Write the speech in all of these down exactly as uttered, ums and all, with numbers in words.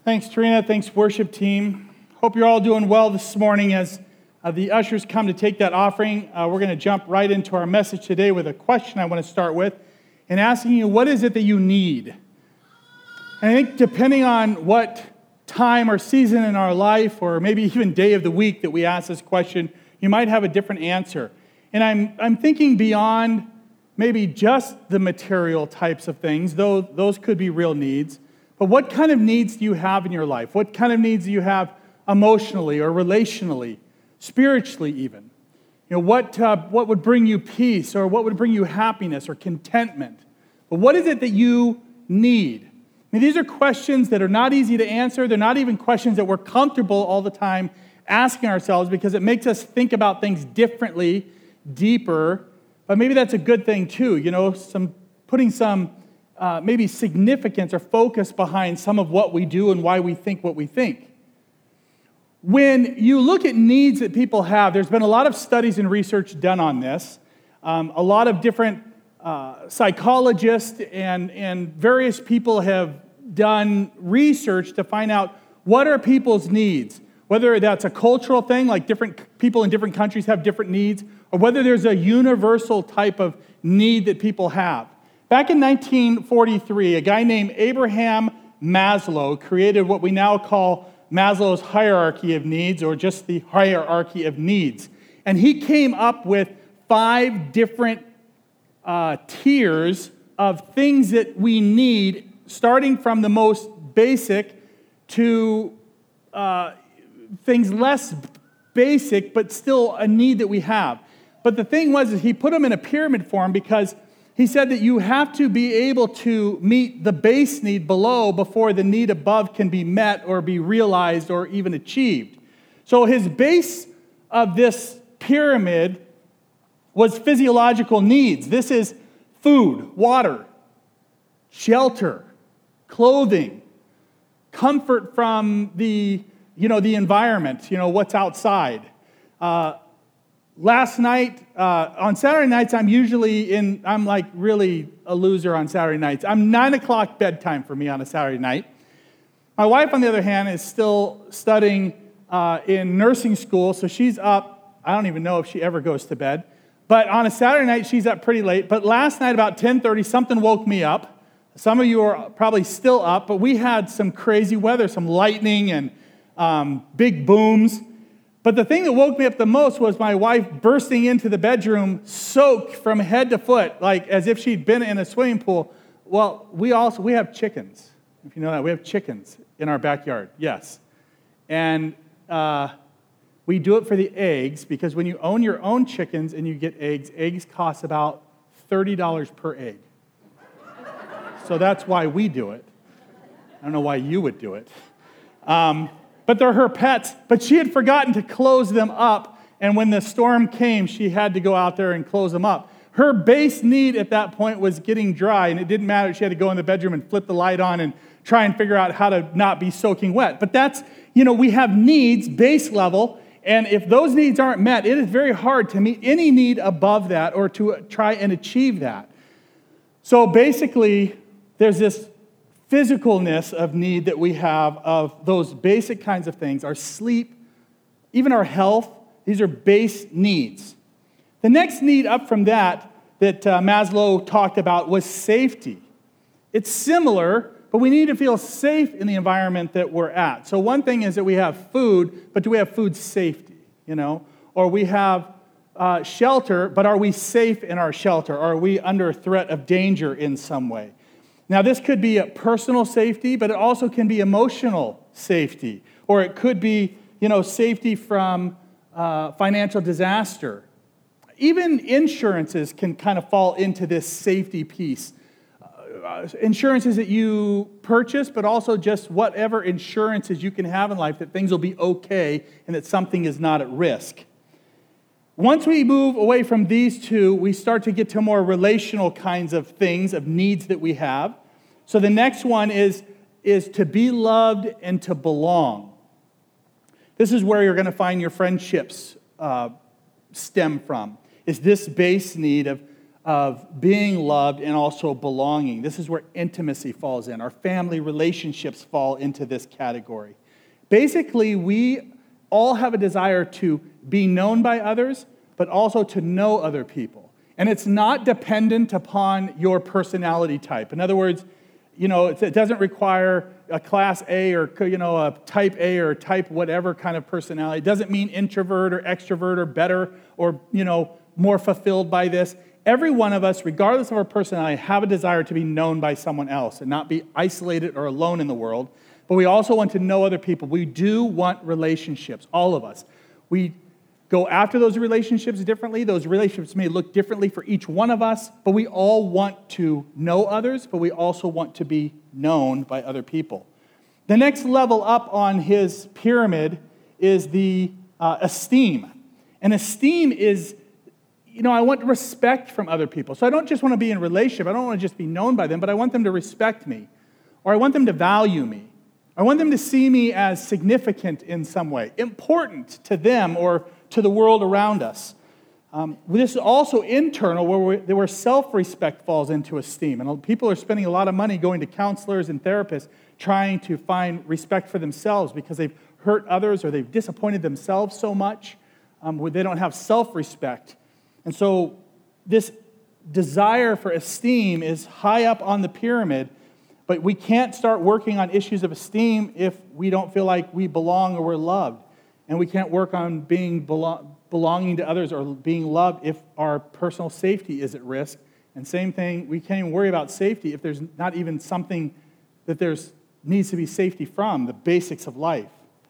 Thanks, Trina. Thanks, worship team. Hope you're all doing well this morning as uh, the ushers come to take that offering. Uh, we're going to jump right into our message today with a question I want to start with and asking you, what is it that you need? And I think depending on what time or season in our life or maybe even day of the week that we ask this question, you might have a different answer. And I'm I'm thinking beyond maybe just the material types of things, though those could be real needs. But what kind of needs do you have in your life? What kind of needs do you have emotionally or relationally, spiritually even? You know, what uh, what would bring you peace or what would bring you happiness or contentment? But what is it that you need? I mean, these are questions that are not easy to answer. They're not even questions that we're comfortable all the time asking ourselves because it makes us think about things differently, deeper. But maybe that's a good thing too, you know, some putting some Uh, maybe significance or focus behind some of what we do and why we think what we think. When you look at needs that people have, there's been a lot of studies and research done on this. Um, a lot of different uh, psychologists and, and various people have done research to find out what are people's needs, whether that's a cultural thing, like different people in different countries have different needs, or whether there's a universal type of need that people have. Back in nineteen forty-three, a guy named Abraham Maslow created what we now call Maslow's hierarchy of needs, or just the hierarchy of needs. And he came up with five different uh, tiers of things that we need, starting from the most basic to uh, things less basic, but still a need that we have. But the thing was, is he put them in a pyramid form because he said that you have to be able to meet the base need below before the need above can be met or be realized or even achieved. So his base of this pyramid was physiological needs. This is food, water, shelter, clothing, comfort from the, you know, the environment, you know, what's outside. Uh, Last night, uh, on Saturday nights, I'm usually in, I'm like really a loser on Saturday nights. I'm nine o'clock bedtime for me on a Saturday night. My wife, on the other hand, is still studying uh, in nursing school, so she's up. I don't even know if she ever goes to bed. But on a Saturday night, she's up pretty late. But last night, about ten thirty, something woke me up. Some of you are probably still up, but we had some crazy weather, some lightning and um, big booms. But the thing that woke me up the most was my wife bursting into the bedroom, soaked from head to foot, like as if she'd been in a swimming pool. Well, we also, we have chickens. If you know that, we have chickens in our backyard, yes. And uh, we do it for the eggs, because when you own your own chickens and you get eggs, eggs cost about thirty dollars per egg. So that's why we do it. I don't know why you would do it. Um, But they're her pets. But she had forgotten to close them up. And when the storm came, she had to go out there and close them up. Her base need at that point was getting dry. And it didn't matter. She had to go in the bedroom and flip the light on and try and figure out how to not be soaking wet. But that's, you know, we have needs, base level. And if those needs aren't met, it is very hard to meet any need above that or to try and achieve that. So basically, there's this physicalness of need that we have of those basic kinds of things, our sleep, even our health. These are base needs. The next need up from that that uh, Maslow talked about was safety. It's similar, but we need to feel safe in the environment that we're at. So one thing is that we have food, but do we have food safety, you know? Or we have uh, shelter, but are we safe in our shelter? Or are we under threat of danger in some way? Now, this could be a personal safety, but it also can be emotional safety. Or it could be, you know, safety from uh, financial disaster. Even insurances can kind of fall into this safety piece. Uh, insurances that you purchase, but also just whatever insurances you can have in life that things will be okay and that something is not at risk. Once we move away from these two, we start to get to more relational kinds of things, of needs that we have. So the next one is, is to be loved and to belong. This is where you're going to find your friendships uh, stem from, is this base need of, of being loved and also belonging. This is where intimacy falls in. Our family relationships fall into this category. Basically, we all have a desire to be known by others, but also to know other people. And it's not dependent upon your personality type. In other words, you know, it doesn't require a class A or, you know, a type A or type whatever kind of personality. It doesn't mean introvert or extrovert or better or, you know, more fulfilled by this. Every one of us, regardless of our personality, have a desire to be known by someone else and not be isolated or alone in the world. But we also want to know other people. We do want relationships, all of us. We go after those relationships differently. Those relationships may look differently for each one of us, but we all want to know others, but we also want to be known by other people. The next level up on his pyramid is the uh, esteem. And esteem is, you know, I want respect from other people. So I don't just want to be in a relationship. I don't want to just be known by them, but I want them to respect me, or I want them to value me. I want them to see me as significant in some way, important to them or to the world around us. Um, this is also internal, where, we, where self-respect falls into esteem. And people are spending a lot of money going to counselors and therapists trying to find respect for themselves because they've hurt others or they've disappointed themselves so much um, where they don't have self-respect. And so this desire for esteem is high up on the pyramid, but we can't start working on issues of esteem if we don't feel like we belong or we're loved. And we can't work on being belo- belonging to others or being loved if our personal safety is at risk. And same thing, we can't even worry about safety if there's not even something that there's needs to be safety from, the basics of life.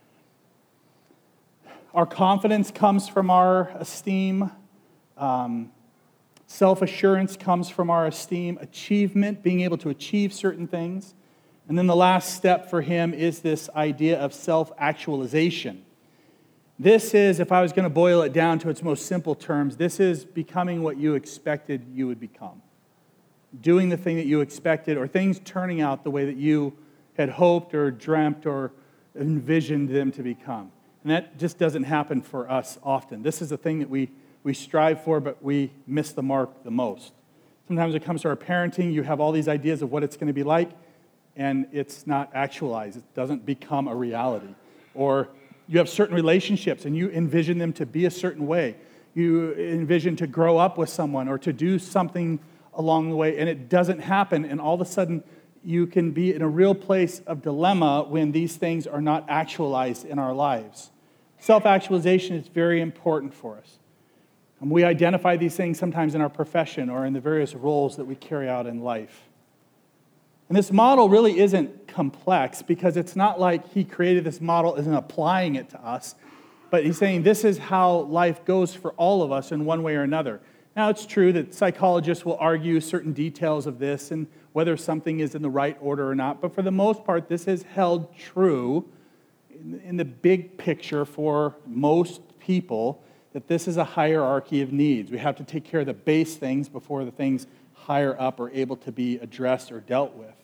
Our confidence comes from our esteem. Um, Self-assurance comes from our esteem. Achievement, being able to achieve certain things. And then the last step for him is this idea of self-actualization. This is, if I was going to boil it down to its most simple terms, this is becoming what you expected you would become. Doing the thing that you expected, or things turning out the way that you had hoped or dreamt or envisioned them to become. And that just doesn't happen for us often. This is the thing that we We strive for, but we miss the mark the most. Sometimes when it comes to our parenting, you have all these ideas of what it's going to be like, and it's not actualized. It doesn't become a reality. Or you have certain relationships, and you envision them to be a certain way. You envision to grow up with someone or to do something along the way, and it doesn't happen, and all of a sudden, you can be in a real place of dilemma when these things are not actualized in our lives. Self-actualization is very important for us. And we identify these things sometimes in our profession or in the various roles that we carry out in life. And this model really isn't complex because it's not like he created this model and applying it to us, but he's saying this is how life goes for all of us in one way or another. Now, it's true that psychologists will argue certain details of this and whether something is in the right order or not, but for the most part, this is held true in, in the big picture for most people, that this is a hierarchy of needs. We have to take care of the base things before the things higher up are able to be addressed or dealt with.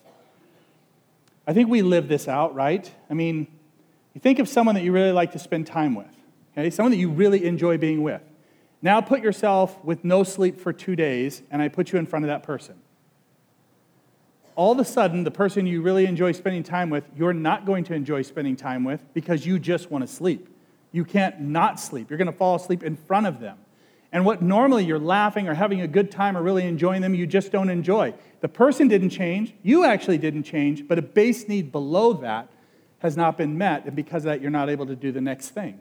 I think we live this out, right? I mean, you think of someone that you really like to spend time with, okay? Someone that you really enjoy being with. Now put yourself with no sleep for two days, and I put you in front of that person. All of a sudden, the person you really enjoy spending time with, you're not going to enjoy spending time with because you just want to sleep. You can't not sleep. You're going to fall asleep in front of them. And what normally you're laughing or having a good time or really enjoying them, you just don't enjoy. The person didn't change. You actually didn't change, but a base need below that has not been met, and because of that, you're not able to do the next thing.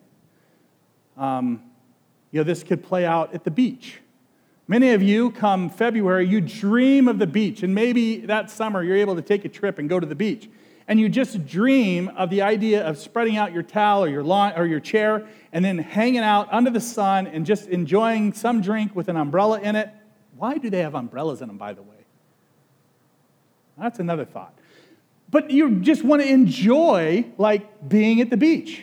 Um, you know, this could play out at the beach. Many of you, come February, you dream of the beach, and maybe that summer you're able to take a trip and go to the beach. And you just dream of the idea of spreading out your towel or your lawn or your chair and then hanging out under the sun and just enjoying some drink with an umbrella in it. Why do they have umbrellas in them, by the way? That's another thought. But you just want to enjoy, like, being at the beach.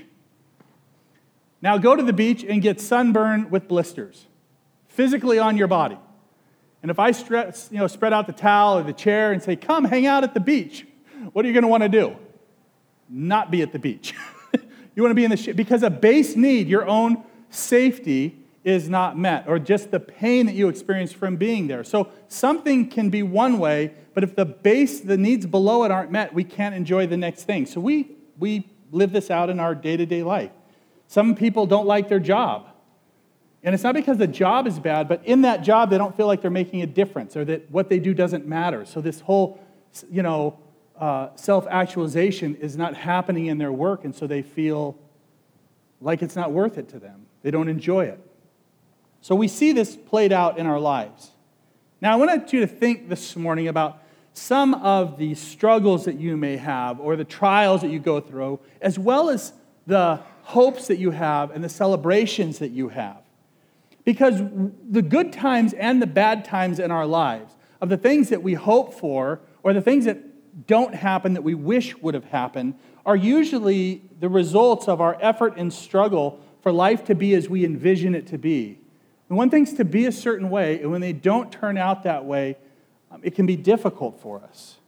Now go to the beach and get sunburned with blisters, physically on your body. And if I stre- you know, spread out the towel or the chair and say, come hang out at the beach, what are you going to want to do? Not be at the beach. You want to be in the shade. Because a base need, your own safety, is not met, or just the pain that you experience from being there. So something can be one way, but if the base, the needs below it aren't met, we can't enjoy the next thing. So we we live this out in our day-to-day life. Some people don't like their job. And it's not because the job is bad, but in that job they don't feel like they're making a difference, or that what they do doesn't matter. So this whole, you know, uh, self-actualization is not happening in their work, and so they feel like it's not worth it to them. They don't enjoy it. So we see this played out in our lives. Now, I want you to think this morning about some of the struggles that you may have or the trials that you go through, as well as the hopes that you have and the celebrations that you have. Because the good times and the bad times in our lives, of the things that we hope for or the things that don't happen that we wish would have happened, are usually the results of our effort and struggle for life to be as we envision it to be. We want things to be a certain way, and when they don't turn out that way, um, it can be difficult for us.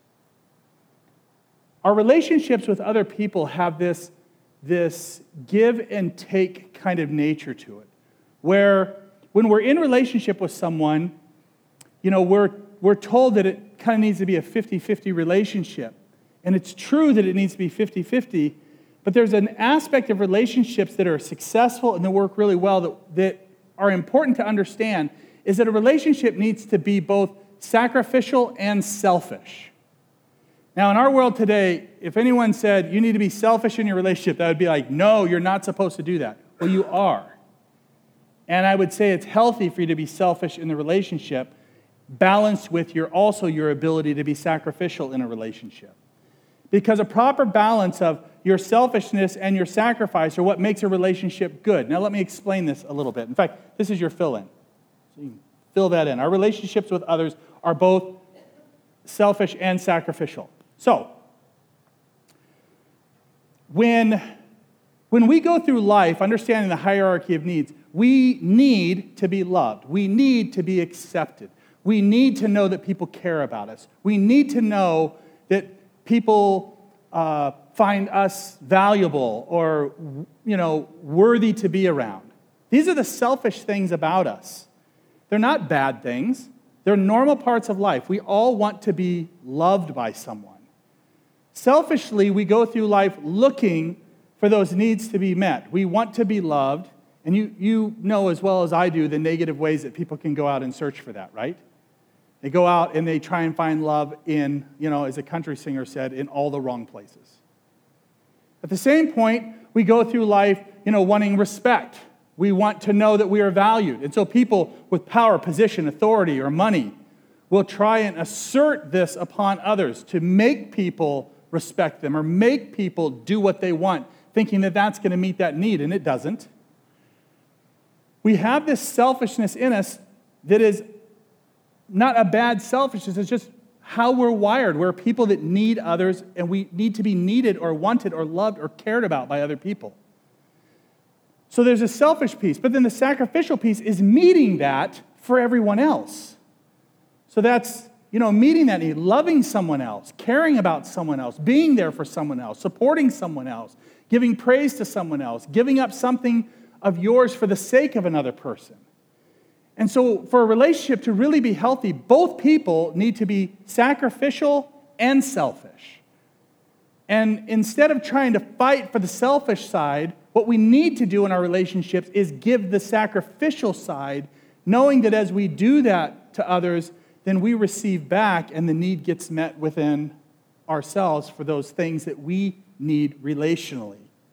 Our relationships with other people have this, this give and take kind of nature to it, where when we're in relationship with someone, you know, we're, we're told that it kind of needs to be a fifty-fifty relationship. And it's true that it needs to be fifty-fifty, but there's an aspect of relationships that are successful and that work really well that, that are important to understand, is that a relationship needs to be both sacrificial and selfish. Now, in our world today, if anyone said, you need to be selfish in your relationship, that would be like, no, you're not supposed to do that. Well, you are. And I would say it's healthy for you to be selfish in the relationship, balanced with your also your ability to be sacrificial in a relationship. Because a proper balance of your selfishness and your sacrifice are what makes a relationship good. Now let me explain this a little bit. In fact, this is your fill-in. So you can fill that in. Our relationships with others are both selfish and sacrificial. So, when, when we go through life understanding the hierarchy of needs, we need to be loved. We need to be accepted. We need to know that people care about us. We need to know that people uh, find us valuable or, you know, worthy to be around. These are the selfish things about us. They're not bad things. They're normal parts of life. We all want to be loved by someone. Selfishly, we go through life looking for those needs to be met. We want to be loved, and you, you know as well as I do the negative ways that people can go out and search for that, right? They go out and they try and find love in, you know, as a country singer said, in all the wrong places. At the same point, we go through life, you know, wanting respect. We want to know that we are valued. And so people with power, position, authority, or money will try and assert this upon others to make people respect them or make people do what they want, thinking that that's going to meet that need, and it doesn't. We have this selfishness in us that is not a bad selfishness, it's just how we're wired. We're people that need others, and we need to be needed or wanted or loved or cared about by other people. So there's a selfish piece, but then the sacrificial piece is meeting that for everyone else. So that's, you know, meeting that need, loving someone else, caring about someone else, being there for someone else, supporting someone else, giving praise to someone else, giving up something of yours for the sake of another person. And so for a relationship to really be healthy, both people need to be sacrificial and selfish. And instead of trying to fight for the selfish side, what we need to do in our relationships is give the sacrificial side, knowing that as we do that to others, then we receive back and the need gets met within ourselves for those things that we need relationally.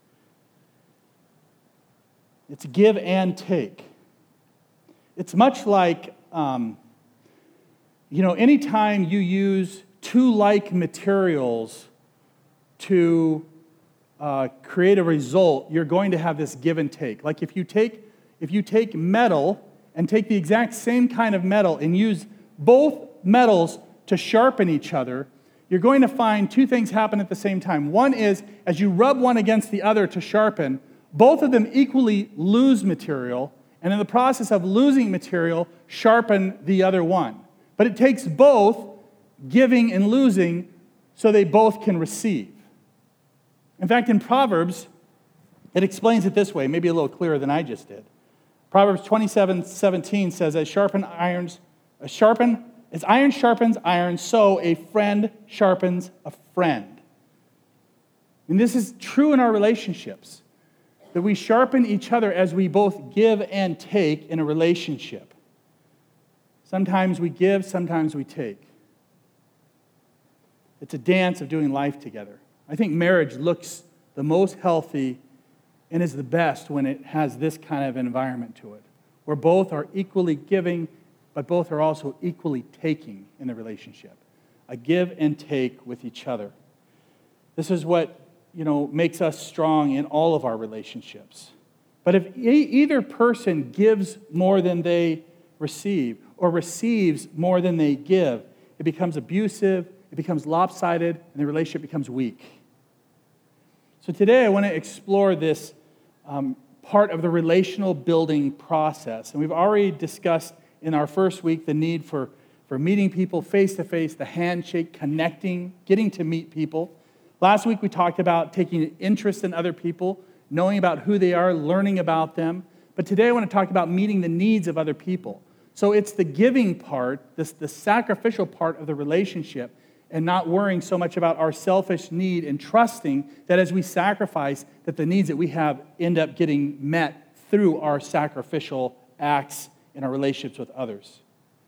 It's give and take. It's much like, um, you know, anytime you use two like materials to uh, create a result, you're going to have this give and take. Like if you take if you take metal and take the exact same kind of metal and use both metals to sharpen each other, you're going to find two things happen at the same time. One is, as you rub one against the other to sharpen, both of them equally lose material, and in the process of losing material, sharpen the other one. But it takes both giving and losing so they both can receive. In fact, in Proverbs, it explains it this way, maybe a little clearer than I just did. Proverbs twenty-seven seventeen says, as sharpen irons, as sharpen, as iron sharpens iron, so a friend sharpens a friend. And this is true in our relationships, that we sharpen each other as we both give and take in a relationship. Sometimes we give, sometimes we take. It's a dance of doing life together. I think marriage looks the most healthy and is the best when it has this kind of environment to it, where both are equally giving, but both are also equally taking in the relationship. A give and take with each other. This is what, you know, makes us strong in all of our relationships. But if e- either person gives more than they receive, or receives more than they give, it becomes abusive, it becomes lopsided, and the relationship becomes weak. So today I want to explore this um, part of the relational building process. And we've already discussed in our first week the need for, for meeting people face-to-face, the handshake, connecting, getting to meet people. Last week we talked about taking an interest in other people, knowing about who they are, learning about them. But today I want to talk about meeting the needs of other people. So it's the giving part, this, the sacrificial part of the relationship, and not worrying so much about our selfish need and trusting that as we sacrifice, that the needs that we have end up getting met through our sacrificial acts in our relationships with others.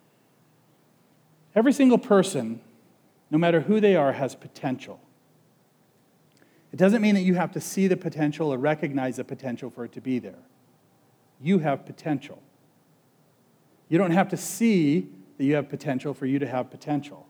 Every single person, no matter who they are, has potential. It doesn't mean that you have to see the potential or recognize the potential for it to be there. You have potential. You don't have to see that you have potential for you to have potential.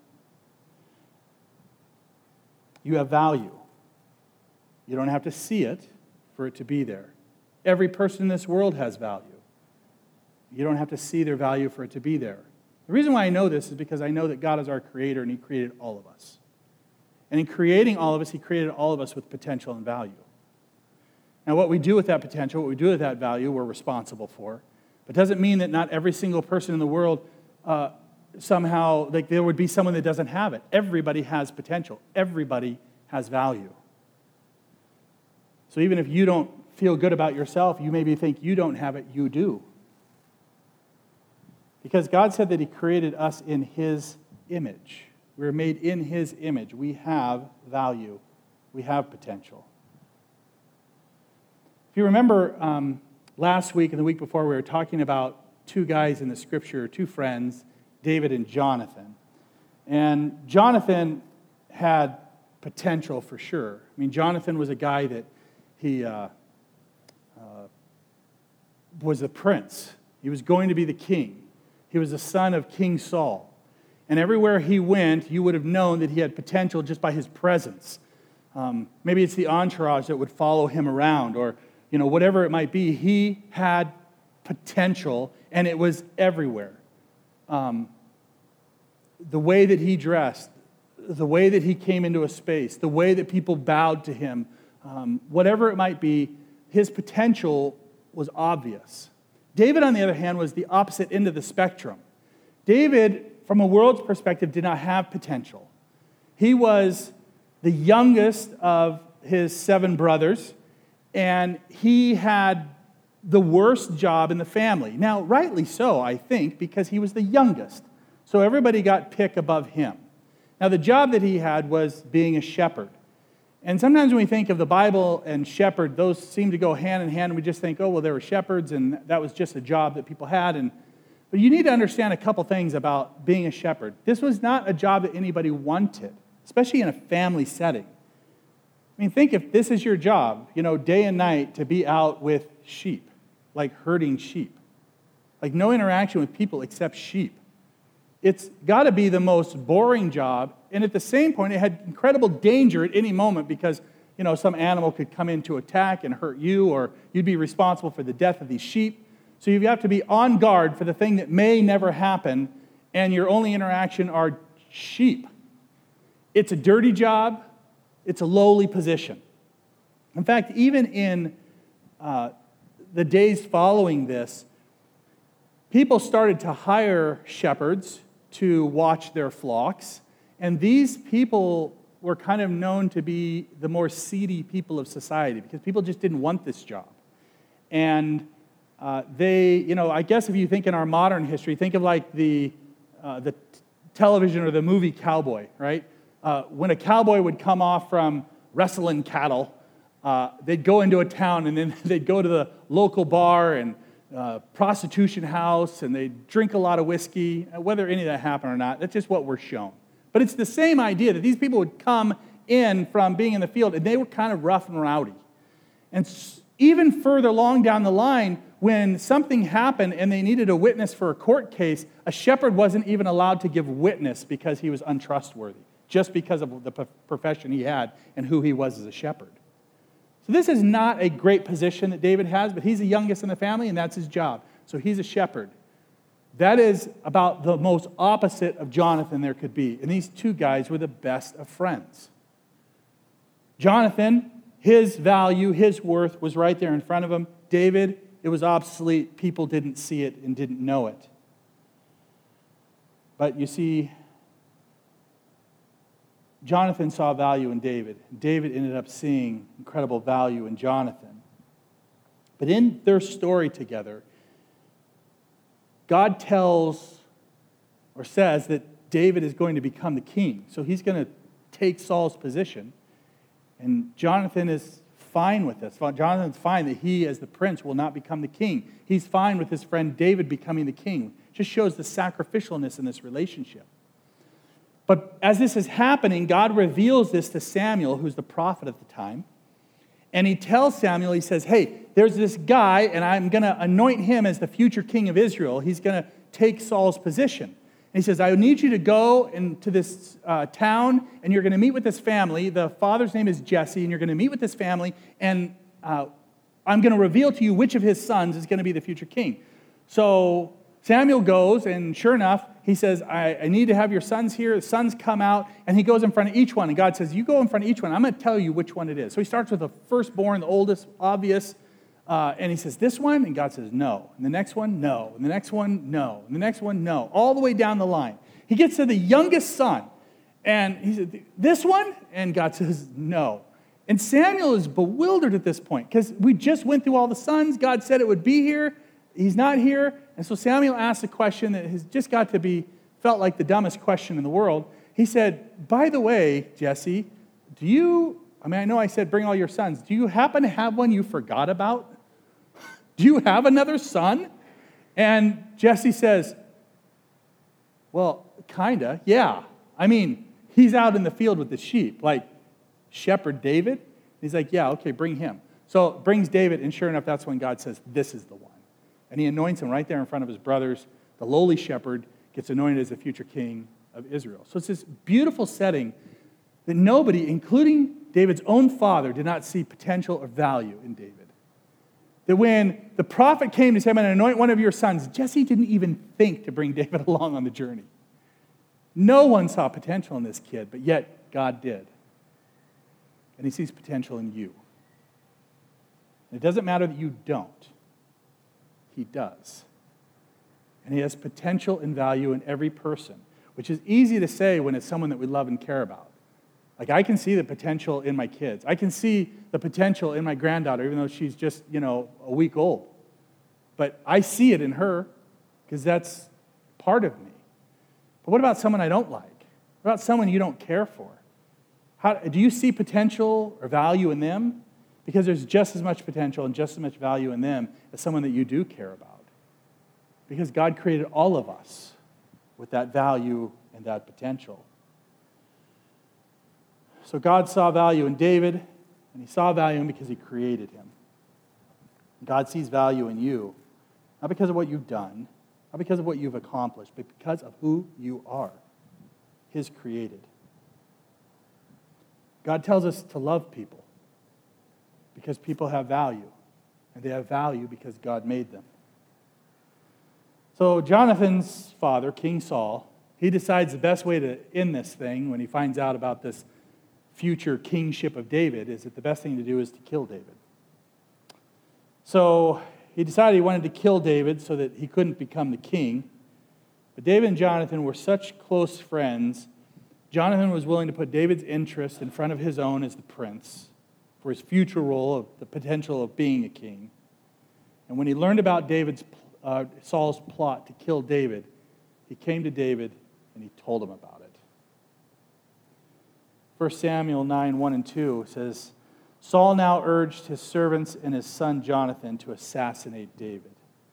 You have value. You don't have to see it for it to be there. Every person in this world has value. You don't have to see their value for it to be there. The reason why I know this is because I know that God is our creator and He created all of us. And in creating all of us, He created all of us with potential and value. Now, what we do with that potential, what we do with that value, we're responsible for. But it doesn't mean that not every single person in the world uh, somehow, like there would be someone that doesn't have it. Everybody has potential. Everybody has value. So even if you don't feel good about yourself, you maybe think you don't have it, you do. Because God said that He created us in His image. We were made in His image. We have value. We have potential. If you remember um, last week and the week before, we were talking about two guys in the Scripture, two friends, David and Jonathan. And Jonathan had potential for sure. I mean, Jonathan was a guy that he uh, uh, was a prince. He was going to be the king. He was the son of King Saul. And everywhere he went, you would have known that he had potential just by his presence. Um, maybe it's the entourage that would follow him around, or you know, whatever it might be. He had potential, and it was everywhere. Um, the way that he dressed, the way that he came into a space, the way that people bowed to him, um, whatever it might be, his potential was obvious. David, on the other hand, was the opposite end of the spectrum. David, from a world's perspective, did not have potential. He was the youngest of his seven brothers, and he had the worst job in the family. Now, rightly so, I think, because he was the youngest. So everybody got pick above him. Now, the job that he had was being a shepherd. And sometimes when we think of the Bible and shepherd, those seem to go hand in hand, and we just think, oh, well, there were shepherds, and that was just a job that people had. And But you need to understand a couple things about being a shepherd. This was not a job that anybody wanted, especially in a family setting. I mean, think if this is your job, you know, day and night to be out with sheep, like herding sheep. Like no interaction with people except sheep. It's got to be the most boring job, and at the same point, it had incredible danger at any moment because, you know, some animal could come in to attack and hurt you, or you'd be responsible for the death of these sheep. So you have to be on guard for the thing that may never happen, and your only interaction are sheep. It's a dirty job. It's a lowly position. In fact, even in uh, the days following this, people started to hire shepherds to watch their flocks, and these people were kind of known to be the more seedy people of society because people just didn't want this job. And Uh, they, you know, I guess if you think in our modern history, think of like the, uh, the t- television or the movie Cowboy, right? Uh, when a cowboy would come off from wrestling cattle, uh, they'd go into a town and then they'd go to the local bar and uh, prostitution house and they'd drink a lot of whiskey. Whether any of that happened or not, that's just what we're shown. But it's the same idea that these people would come in from being in the field and they were kind of rough and rowdy. And s- even further along down the line, when something happened and they needed a witness for a court case, a shepherd wasn't even allowed to give witness because he was untrustworthy, just because of the profession he had and who he was as a shepherd. So this is not a great position that David has, but he's the youngest in the family, and that's his job. So he's a shepherd. That is about the most opposite of Jonathan there could be. And these two guys were the best of friends. Jonathan, his value, his worth was right there in front of him. David, it was obsolete. People didn't see it and didn't know it. But you see, Jonathan saw value in David. David ended up seeing incredible value in Jonathan. But in their story together, God tells or says that David is going to become the king. So he's going to take Saul's position. And Jonathan is fine with this. Jonathan's fine that he, as the prince, will not become the king. He's fine with his friend David becoming the king. It just shows the sacrificialness in this relationship. But as this is happening, God reveals this to Samuel, who's the prophet at the time. And he tells Samuel, he says, hey, there's this guy, and I'm going to anoint him as the future king of Israel. He's going to take Saul's position. And he says, I need you to go into this uh, town, and you're going to meet with this family. The father's name is Jesse, and you're going to meet with this family, and uh, I'm going to reveal to you which of his sons is going to be the future king. So Samuel goes, and sure enough, he says, I, I need to have your sons here. The sons come out, and he goes in front of each one. And God says, you go in front of each one. I'm going to tell you which one it is. So he starts with the firstborn, the oldest, obvious. Uh, and he says, this one? And God says, no. And the next one, no. And the next one, no. And the next one, no. All the way down the line. He gets to the youngest son. And he said, this one? And God says, no. And Samuel is bewildered at this point because we just went through all the sons. God said it would be here. He's not here. And so Samuel asked a question that has just got to be felt like the dumbest question in the world. He said, by the way, Jesse, do you, I mean, I know I said bring all your sons. Do you happen to have one you forgot about? Do you have another son? And Jesse says, well, kind of, yeah. I mean, he's out in the field with the sheep, like shepherd David. He's like, yeah, okay, bring him. So brings David, and sure enough, that's when God says, this is the one. And he anoints him right there in front of his brothers. The lowly shepherd gets anointed as the future king of Israel. So it's this beautiful setting that nobody, including David's own father, did not see potential or value in David. That when the prophet came to say, I'm going to anoint one of your sons, Jesse didn't even think to bring David along on the journey. No one saw potential in this kid, but yet God did. And he sees potential in you. And it doesn't matter that you don't. He does. And he has potential and value in every person, which is easy to say when it's someone that we love and care about. Like, I can see the potential in my kids. I can see the potential in my granddaughter, even though she's just, you know, a week old. But I see it in her because that's part of me. But what about someone I don't like? What about someone you don't care for? How, do you see potential or value in them? Because there's just as much potential and just as much value in them as someone that you do care about. Because God created all of us with that value and that potential. So God saw value in David, and he saw value in him because he created him. God sees value in you, not because of what you've done, not because of what you've accomplished, but because of who you are, his created. God tells us to love people because people have value, and they have value because God made them. So Jonathan's father, King Saul, he decides the best way to end this thing when he finds out about this future kingship of David is that the best thing to do is to kill David. So he decided he wanted to kill David so that he couldn't become the king. But David and Jonathan were such close friends, Jonathan was willing to put David's interest in front of his own as the prince for his future role of the potential of being a king. And when he learned about David's, uh, Saul's plot to kill David, he came to David and he told him about it. First Samuel nine, one and two says, Saul now urged his servants and his son Jonathan to assassinate David.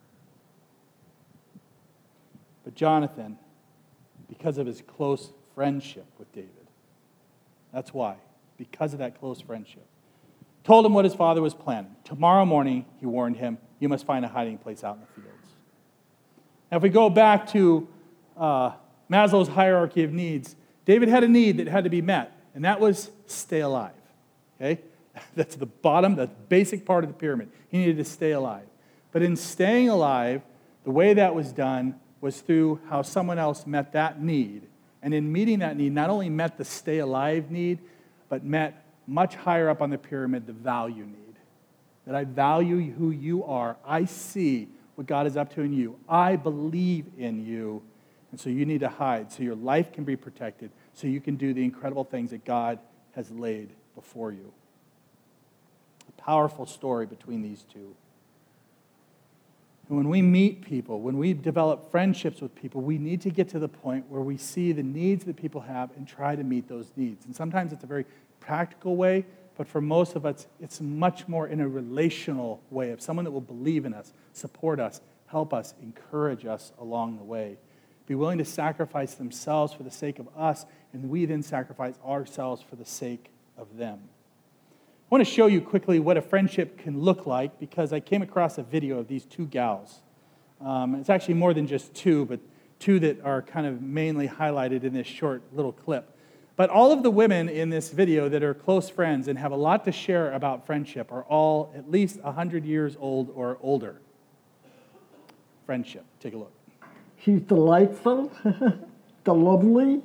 But Jonathan, because of his close friendship with David, that's why, because of that close friendship, told him what his father was planning. Tomorrow morning, he warned him, you must find a hiding place out in the fields. Now, if we go back to uh, Maslow's hierarchy of needs, David had a need that had to be met, and that was stay alive. Okay? That's the bottom, the basic part of the pyramid. He needed to stay alive. But in staying alive, the way that was done was through how someone else met that need. And in meeting that need, not only met the stay alive need, but met much higher up on the pyramid, the value need. That I value who you are. I see what God is up to in you. I believe in you. And so you need to hide so your life can be protected, so you can do the incredible things that God has laid before you. A powerful story between these two. And when we meet people, when we develop friendships with people, we need to get to the point where we see the needs that people have and try to meet those needs. And sometimes it's a very practical way, but for most of us, it's much more in a relational way of someone that will believe in us, support us, help us, encourage us along the way. Be willing to sacrifice themselves for the sake of us, and we then sacrifice ourselves for the sake of them. I want to show you quickly what a friendship can look like because I came across a video of these two gals. Um, it's actually more than just two, but two that are kind of mainly highlighted in this short little clip. But all of the women in this video that are close friends and have a lot to share about friendship are all at least one hundred years old or older. Friendship. Take a look. She's delightful, the lovely,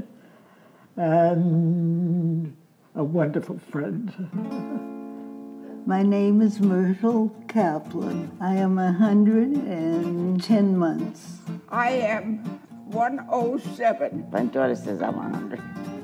and a wonderful friend. My name is Myrtle Kaplan. I am one hundred ten months. I am one oh seven. My daughter says I'm one hundred.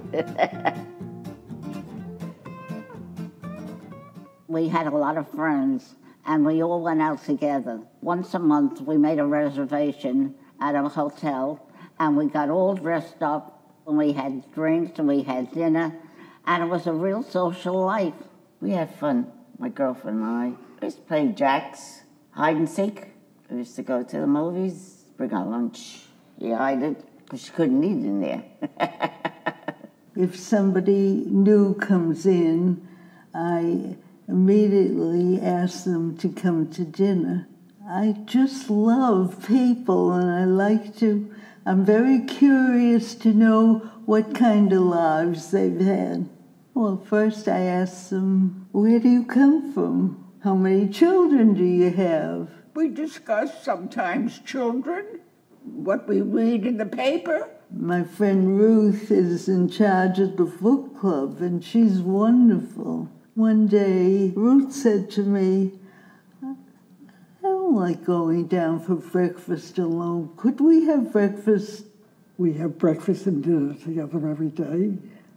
We had a lot of friends, and we all went out together. Once a month, we made a reservation at a hotel, and we got all dressed up, and we had drinks, and we had dinner, and it was a real social life. We had fun, my girlfriend and I. We used to play jacks, hide and seek. We used to go to the movies, bring our lunch. You hide it, because you couldn't eat in there. If somebody new comes in, I immediately ask them to come to dinner. I just love people, and I like to, I'm very curious to know what kind of lives they've had. Well, first I ask them, where do you come from? How many children do you have? We discuss sometimes children, what we read in the paper. My friend Ruth is in charge of the book club, and she's wonderful. One day, Ruth said to me, I don't like going down for breakfast alone. Could we have breakfast? We have breakfast and dinner together every day,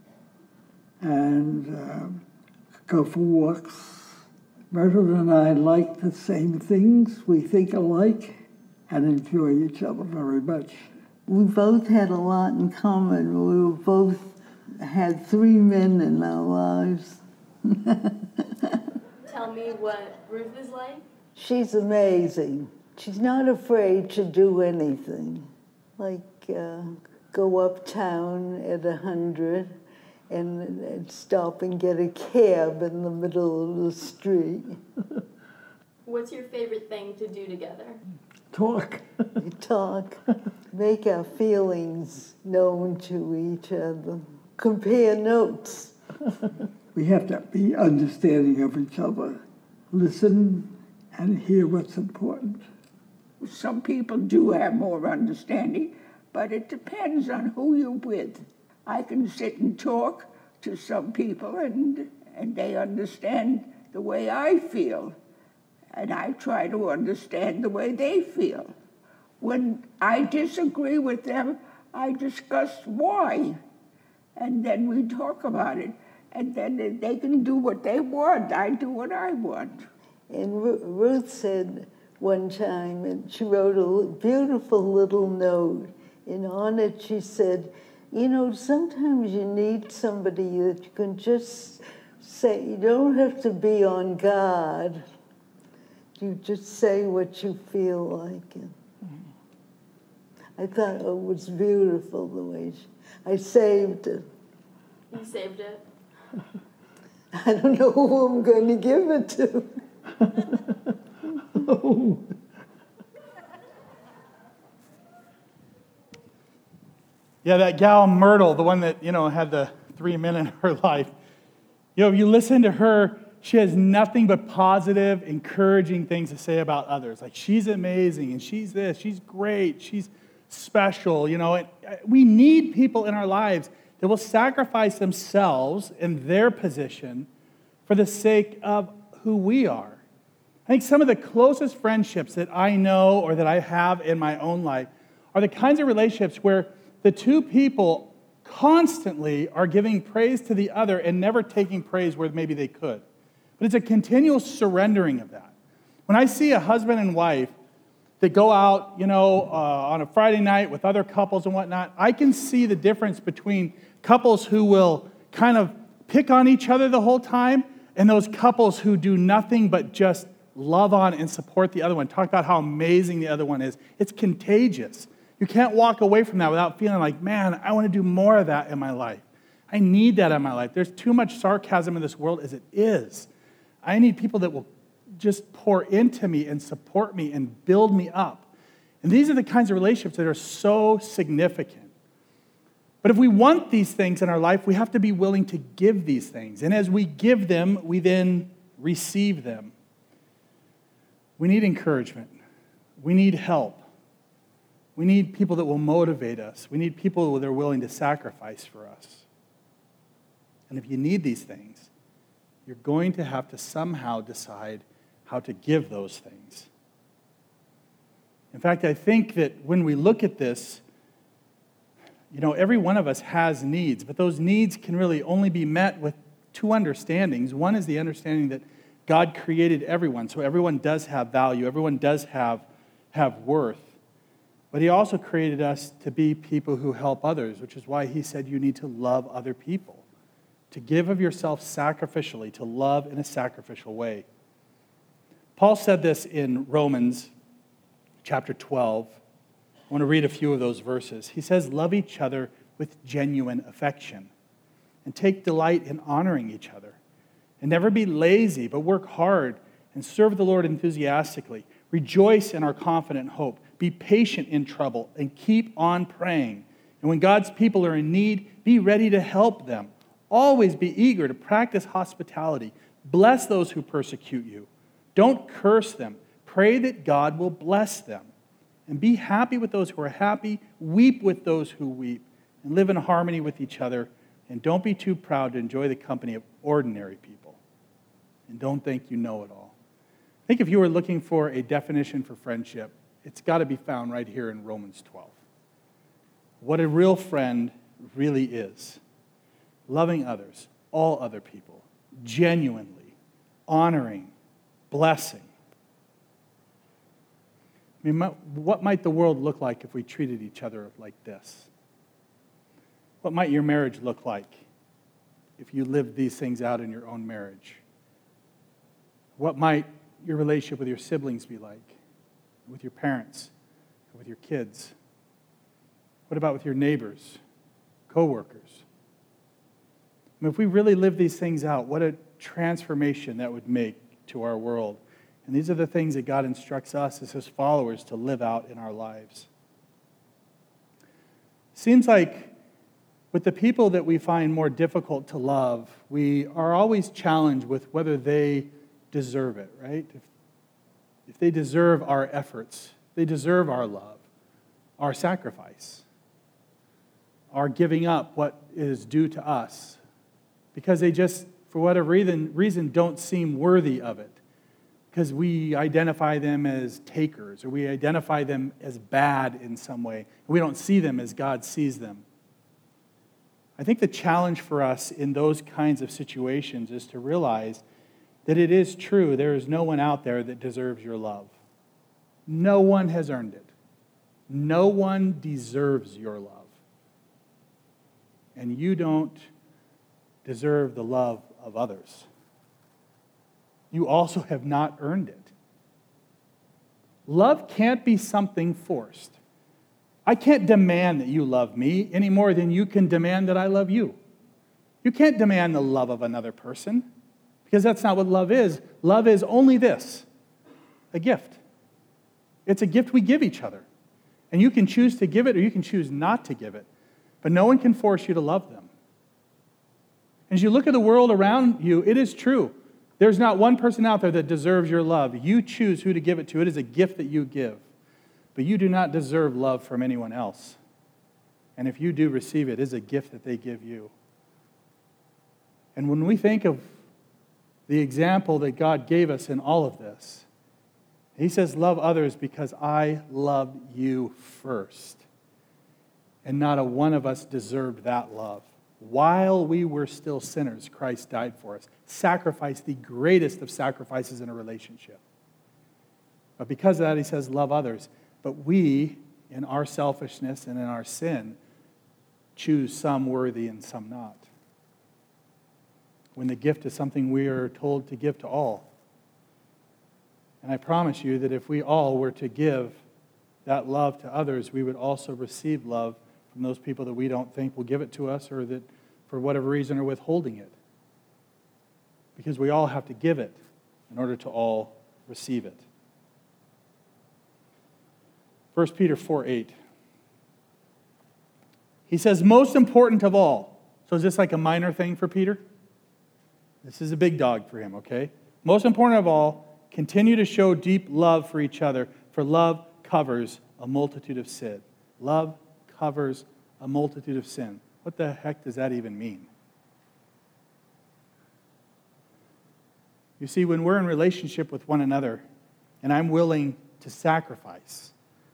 and uh, go for walks. Myrtle and I like the same things. We think alike and enjoy each other very much. We both had a lot in common. We were both had three men in our lives. Tell me what Ruth is like. She's amazing. She's not afraid to do anything. Like uh, go uptown at a hundred and, and stop and get a cab in the middle of the street. What's your favorite thing to do together? Talk. Talk, make our feelings known to each other, compare notes. We have to be understanding of each other, listen and hear what's important. Some people do have more understanding, but it depends on who you're with. I can sit and talk to some people, and, and they understand the way I feel. And I try to understand the way they feel. When I disagree with them, I discuss why. And then we talk about it. And then they can do what they want. I do what I want. And Ruth said, one time, and she wrote a beautiful little note. And on it she said, you know, sometimes you need somebody that you can just say, you don't have to be on God. You just say what you feel like. And I thought it was beautiful the way she, I saved it. You saved it? I don't know who I'm going to give it to. Oh. Yeah, that gal Myrtle, the one that, you know, had the three men in her life. You know, if you listen to her, she has nothing but positive, encouraging things to say about others. Like, she's amazing, and she's this, she's great, she's special, you know. And we need people in our lives that will sacrifice themselves in their position for the sake of who we are. I think some of the closest friendships that I know or that I have in my own life are the kinds of relationships where the two people constantly are giving praise to the other and never taking praise where maybe they could. But it's a continual surrendering of that. When I see a husband and wife that go out, you know, uh, on a Friday night with other couples and whatnot, I can see the difference between couples who will kind of pick on each other the whole time and those couples who do nothing but just love on and support the other one. Talk about how amazing the other one is. It's contagious. You can't walk away from that without feeling like, man, I want to do more of that in my life. I need that in my life. There's too much sarcasm in this world as it is. I need people that will just pour into me and support me and build me up. And these are the kinds of relationships that are so significant. But if we want these things in our life, we have to be willing to give these things. And as we give them, we then receive them. We need encouragement. We need help. We need people that will motivate us. We need people that are willing to sacrifice for us. And if you need these things, you're going to have to somehow decide how to give those things. In fact, I think that when we look at this, you know, every one of us has needs, but those needs can really only be met with two understandings. One is the understanding that God created everyone, so everyone does have value, everyone does have, have worth. But he also created us to be people who help others, which is why he said you need to love other people, to give of yourself sacrificially, to love in a sacrificial way. Paul said this in Romans chapter twelve. I want to read a few of those verses. He says, love each other with genuine affection and take delight in honoring each other. And never be lazy, but work hard and serve the Lord enthusiastically. Rejoice in our confident hope. Be patient in trouble and keep on praying. And when God's people are in need, be ready to help them. Always be eager to practice hospitality. Bless those who persecute you. Don't curse them. Pray that God will bless them. And be happy with those who are happy. Weep with those who weep. And live in harmony with each other. And don't be too proud to enjoy the company of ordinary people. And don't think you know it all. I think if you were looking for a definition for friendship, it's got to be found right here in Romans twelve. What a real friend really is. Loving others, all other people, genuinely, honoring, blessing. I mean, what might the world look like if we treated each other like this? What might your marriage look like if you lived these things out in your own marriage? What might your relationship with your siblings be like? With your parents? With your kids? What about with your neighbors, co-workers? I mean, if we really live these things out, what a transformation that would make to our world. And these are the things that God instructs us as his followers to live out in our lives. Seems like with the people that we find more difficult to love, we are always challenged with whether they deserve it, right? If, if they deserve our efforts, they deserve our love, our sacrifice, our giving up what is due to us, because they just, for whatever reason, reason don't seem worthy of it. Because we identify them as takers, or we identify them as bad in some way. We don't see them as God sees them. I think the challenge for us in those kinds of situations is to realize that it is true, there is no one out there that deserves your love. No one has earned it. No one deserves your love. And you don't deserve the love of others. You also have not earned it. Love can't be something forced. I can't demand that you love me any more than you can demand that I love you. You can't demand the love of another person, because that's not what love is. Love is only this, a gift. It's a gift we give each other. And you can choose to give it or you can choose not to give it. But no one can force you to love them. As you look at the world around you, it is true. There's not one person out there that deserves your love. You choose who to give it to. It is a gift that you give. But you do not deserve love from anyone else. And if you do receive it, it is a gift that they give you. And when we think of the example that God gave us in all of this, He says, love others because I loved you first. And not a one of us deserved that love. While we were still sinners, Christ died for us. Sacrificed, the greatest of sacrifices in a relationship. But because of that, He says, love others. But we, in our selfishness and in our sin, choose some worthy and some not. When the gift is something we are told to give to all. And I promise you that if we all were to give that love to others, we would also receive love from those people that we don't think will give it to us or that for whatever reason are withholding it. Because we all have to give it in order to all receive it. First Peter four eight. He says, most important of all. So is this like a minor thing for Peter? This is a big dog for him, okay? Most important of all, continue to show deep love for each other, for love covers a multitude of sin. Love covers a multitude of sin. What the heck does that even mean? You see, when we're in relationship with one another, and I'm willing to sacrifice,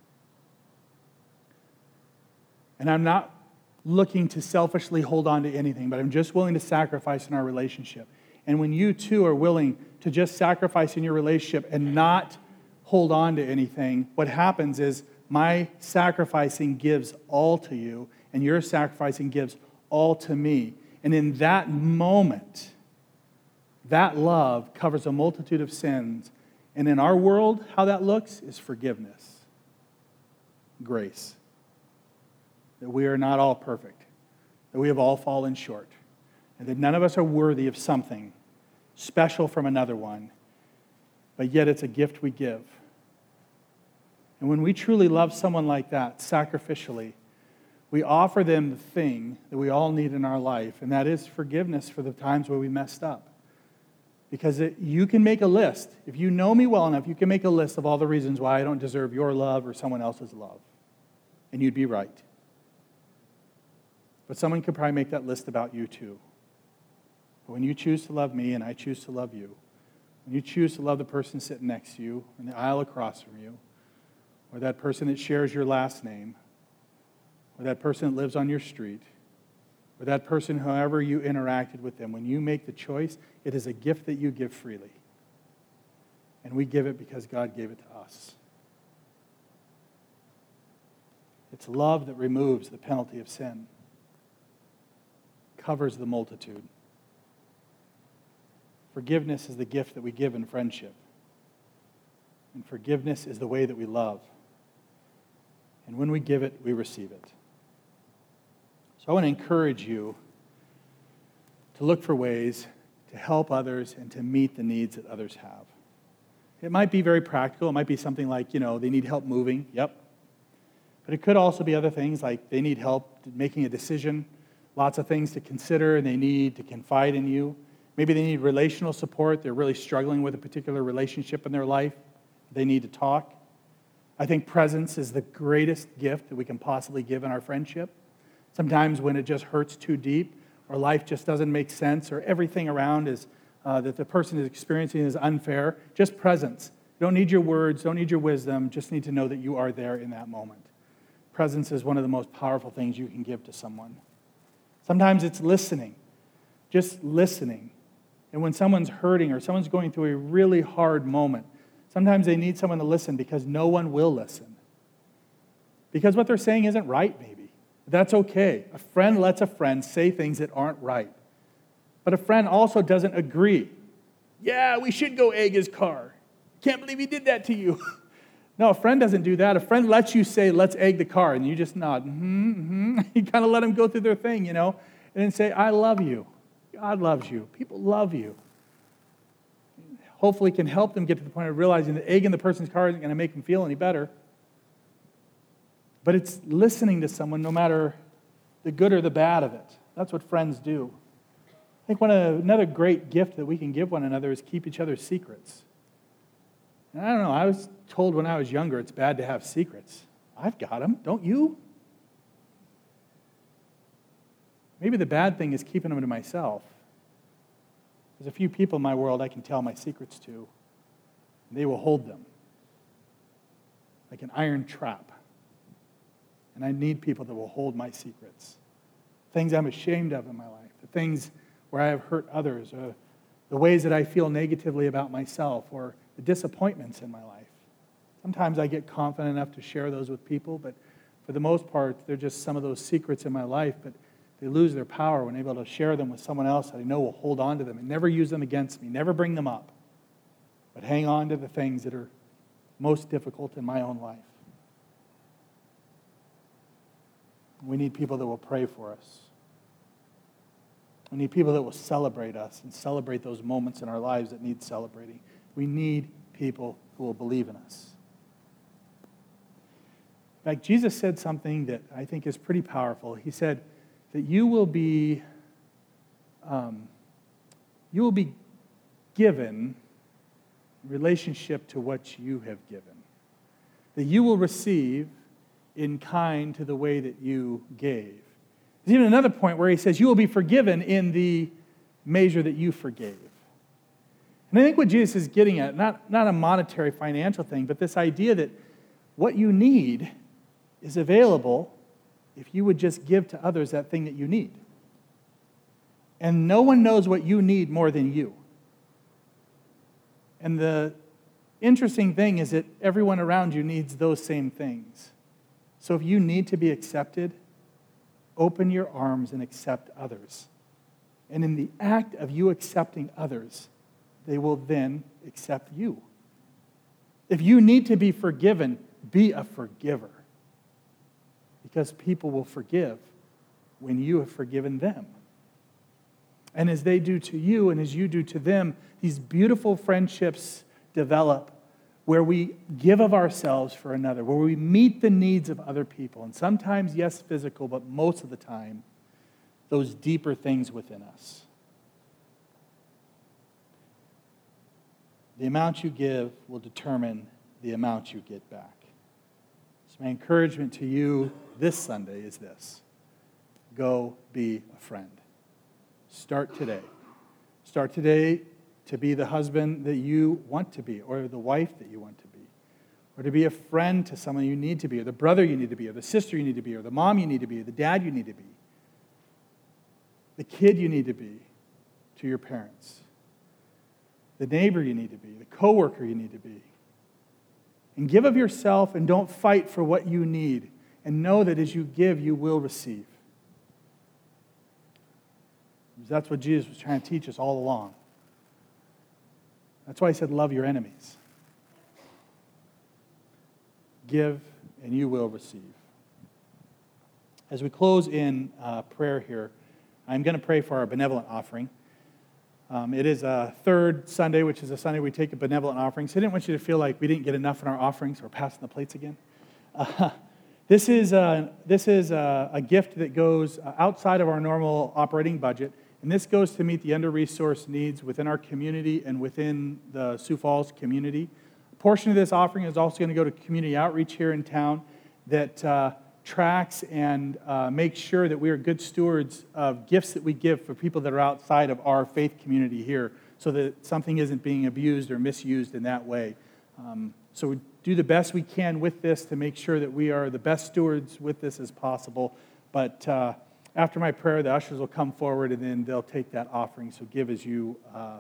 and I'm not looking to selfishly hold on to anything, but I'm just willing to sacrifice in our relationship. And when you too are willing to just sacrifice in your relationship and not hold on to anything, what happens is my sacrificing gives all to you, and your sacrificing gives all to me. And in that moment, that love covers a multitude of sins. And in our world, how that looks is forgiveness, grace. That we are not all perfect, that we have all fallen short, and that none of us are worthy of something special from another one, but yet it's a gift we give. And when we truly love someone like that, sacrificially, we offer them the thing that we all need in our life, and that is forgiveness for the times where we messed up. Because it, you can make a list. If you know me well enough, you can make a list of all the reasons why I don't deserve your love or someone else's love. And you'd be right. But someone could probably make that list about you too. But when you choose to love me and I choose to love you, when you choose to love the person sitting next to you, in the aisle across from you, or that person that shares your last name, or that person that lives on your street, or that person, however you interacted with them, when you make the choice, it is a gift that you give freely. And we give it because God gave it to us. It's love that removes the penalty of sin, covers the multitude. Forgiveness is the gift that we give in friendship. And forgiveness is the way that we love. And when we give it, we receive it. So I want to encourage you to look for ways to help others and to meet the needs that others have. It might be very practical. It might be something like, you know, they need help moving. Yep. But it could also be other things like they need help making a decision, lots of things to consider, and they need to confide in you. Maybe they need relational support. They're really struggling with a particular relationship in their life. They need to talk. I think presence is the greatest gift that we can possibly give in our friendship. Sometimes when it just hurts too deep, or life just doesn't make sense, or everything around is uh, that the person is experiencing is unfair, just presence. You don't need your words, don't need your wisdom, just need to know that you are there in that moment. Presence is one of the most powerful things you can give to someone. Sometimes it's listening, just listening. And when someone's hurting or someone's going through a really hard moment, Sometimes they need someone to listen because no one will listen. Because what they're saying isn't right, maybe. That's okay. A friend lets a friend say things that aren't right. But a friend also doesn't agree. Yeah, we should go egg his car. Can't believe he did that to you. No, a friend doesn't do that. A friend lets you say, let's egg the car, and you just nod. Mm-hmm, mm-hmm. You kind of let them go through their thing, you know, and then say, I love you. God loves you. People love you. Hopefully can help them get to the point of realizing that egging the person's car isn't going to make them feel any better. But it's listening to someone no matter the good or the bad of it. That's what friends do. I think one of, another great gift that we can give one another is keep each other's secrets. And I don't know, I was told when I was younger it's bad to have secrets. I've got them, don't you? Maybe the bad thing is keeping them to myself. There's a few people in my world I can tell my secrets to. And they will hold them like an iron trap. And I need people that will hold my secrets. Things I'm ashamed of in my life, the things where I have hurt others, or the ways that I feel negatively about myself, or the disappointments in my life. Sometimes I get confident enough to share those with people, but for the most part, they're just some of those secrets in my life, but they lose their power when able to share them with someone else that I know will hold on to them and never use them against me, never bring them up, but hang on to the things that are most difficult in my own life. We need people that will pray for us. We need people that will celebrate us and celebrate those moments in our lives that need celebrating. We need people who will believe in us. In fact, Jesus said something that I think is pretty powerful. He said that you will be, um, you will be given in relationship to what you have given. That you will receive in kind to the way that you gave. There's even another point where he says you will be forgiven in the measure that you forgave. And I think what Jesus is getting at, not, not a monetary financial thing, but this idea that what you need is available if you would just give to others that thing that you need. And no one knows what you need more than you. And the interesting thing is that everyone around you needs those same things. So if you need to be accepted, open your arms and accept others. And in the act of you accepting others, they will then accept you. If you need to be forgiven, be a forgiver. Because people will forgive when you have forgiven them. And as they do to you and as you do to them, these beautiful friendships develop where we give of ourselves for another, where we meet the needs of other people. And sometimes, yes, physical, but most of the time, those deeper things within us. The amount you give will determine the amount you get back. So my encouragement to you this Sunday is this. Go be a friend. Start today. Start today to be the husband that you want to be, or the wife that you want to be, or to be a friend to someone you need to be, or the brother you need to be, or the sister you need to be, or the mom you need to be, or the dad you need to be, the kid you need to be to your parents, the neighbor you need to be, the coworker you need to be. And give of yourself and don't fight for what you need. And know that as you give, you will receive. That's what Jesus was trying to teach us all along. That's why he said, love your enemies. Give, and you will receive. As we close in uh, prayer here, I'm going to pray for our benevolent offering. Um, it is a third Sunday, which is a Sunday we take a benevolent offering. So I didn't want you to feel like we didn't get enough in our offerings. We're passing the plates again. Uh, this is, a, this is a, a gift that goes outside of our normal operating budget. And this goes to meet the under-resourced needs within our community and within the Sioux Falls community. A portion of this offering is also going to go to community outreach here in town that uh, tracks and uh, makes sure that we are good stewards of gifts that we give for people that are outside of our faith community here so that something isn't being abused or misused in that way. Um, so we do the best we can with this to make sure that we are the best stewards with this as possible. But uh, after my prayer, the ushers will come forward and then they'll take that offering. So give as you uh,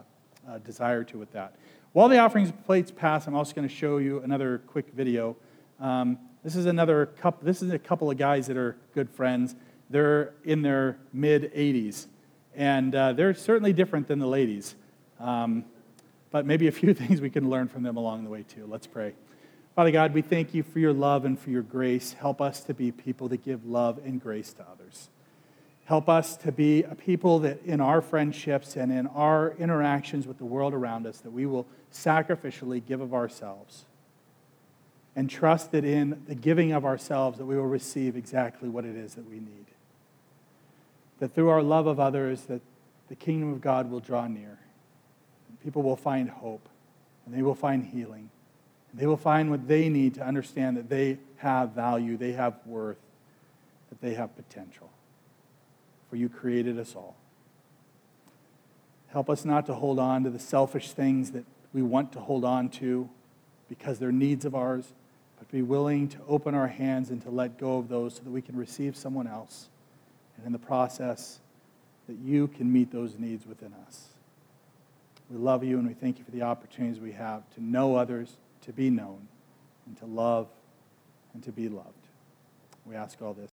uh, desire to with that. While the offerings plates pass, I'm also going to show you another quick video. Um, this is another couple. This is a couple of guys that are good friends. They're in their mid eighties, and uh, they're certainly different than the ladies. Um, but maybe a few things we can learn from them along the way too. Let's pray. Father God, we thank you for your love and for your grace. Help us to be people that give love and grace to others. Help us to be a people that in our friendships and in our interactions with the world around us, that we will sacrificially give of ourselves and trust that in the giving of ourselves that we will receive exactly what it is that we need. That through our love of others, that the kingdom of God will draw near. People will find hope, and they will find healing. And they will find what they need to understand that they have value, they have worth, that they have potential. For you created us all. Help us not to hold on to the selfish things that we want to hold on to because they're needs of ours, but be willing to open our hands and to let go of those so that we can receive someone else. And in the process, that you can meet those needs within us. We love you and we thank you for the opportunities we have to know others, to be known, and to love and to be loved. We ask all this